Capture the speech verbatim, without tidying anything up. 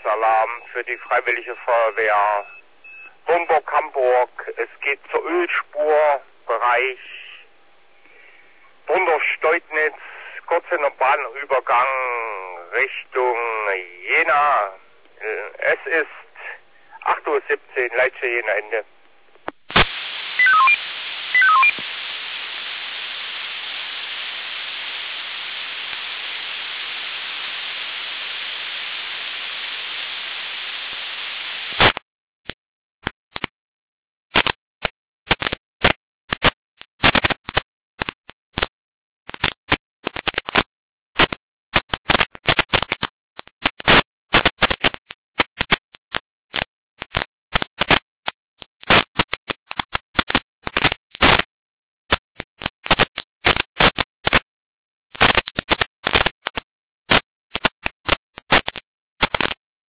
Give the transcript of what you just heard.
Einsatzalarm für die Freiwillige Feuerwehr Homburg-Hamburg. Es geht zur Ölspurbereich Bundorf-Steutnitz, kurz in der Bahnübergang Richtung Jena. Es ist acht Uhr siebzehn, Leitstelle Jena Ende.